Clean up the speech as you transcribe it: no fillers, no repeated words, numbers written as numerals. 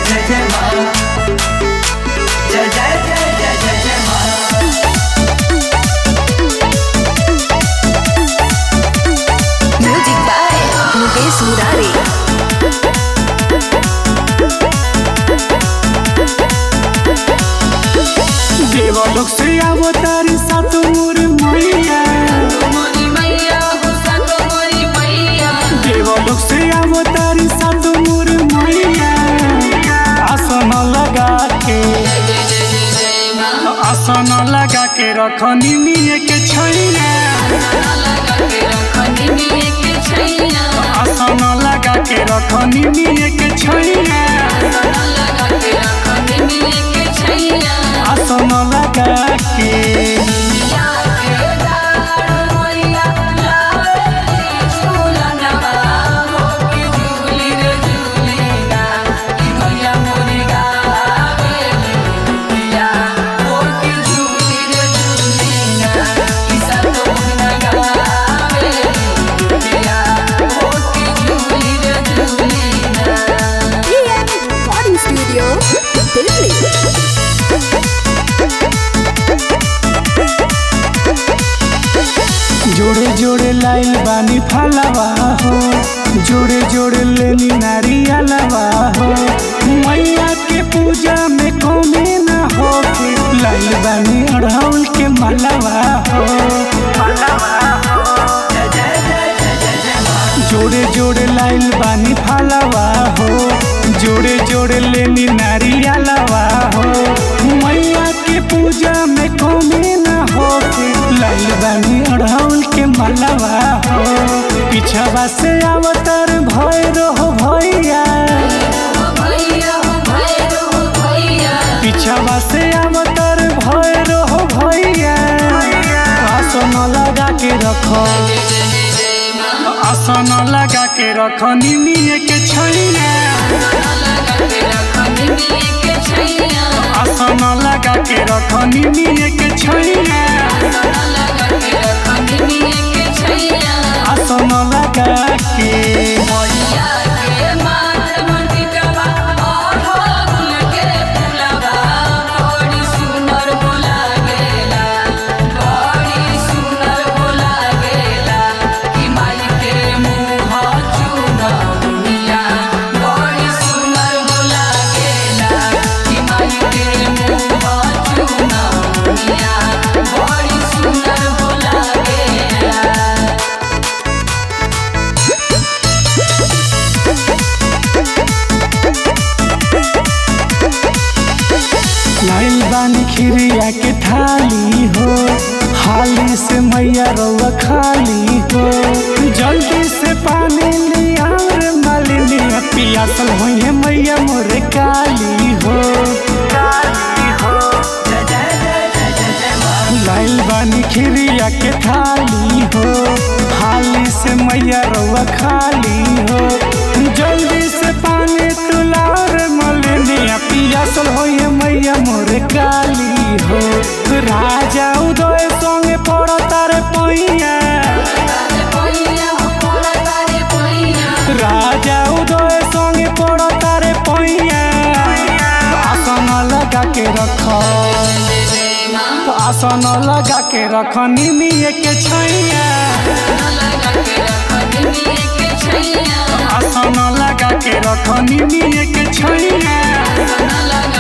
जय जय माँ, जय जय जय जय जय जय माँ। Music by Mukesh Murari. देवलोक से अवतारी सातो मोर मैया, देवलोक से अवतारी सातो मोर मैया। आसन लगा के रखनी मिये के छैया, आसन लगा के रखनी मिये के छैया, आसन लगा के। जोड़े जोड़े लाइल बानी फलवा हो, जोड़े जोड़े लेनी नारियलवा हो। मैया के पूजा में कौमे न हो के लाइल बानी अड़हुल के मलवा हो। जोड़े जोड़े लाइल बानी फलवा हो, जोड़े जोड़े लेनी नारियलवा हो। मैया के पूजा में कौमे न हो के लाइल बानी अड़हुल के मलवा हो। पिछवा से अवतार भैरो हो भैया, पिछवा से अवतार भैरो हो भैया। आसन लगा के रखो, आसन लगा के रखो निमिये के छैया, आसन लगा के रखो निमिये के छैया, आसन लगा के। लाइल बानी खिरिया के थाली हो, हाली से मैया रउआ खाली हो। जल्दी से पानी लिया रे मालिनी, पियासल होइए मैया मोरे काली हो। लाइल बानी खिरिया के थाली हो, हाली से मैया रउआ खाली हो। जल्दी से पानी तुला रे मालिनी, पियासल होइए मैया मोरे काली हो। राजा उदय संगे पड़ता रे पैया, राजा उदय संगे पड़ता रे पैया। आसन लगा के रखो, आसन लगा के रख निमिये के छैया, आसन लगा के रख निमिये के छैया।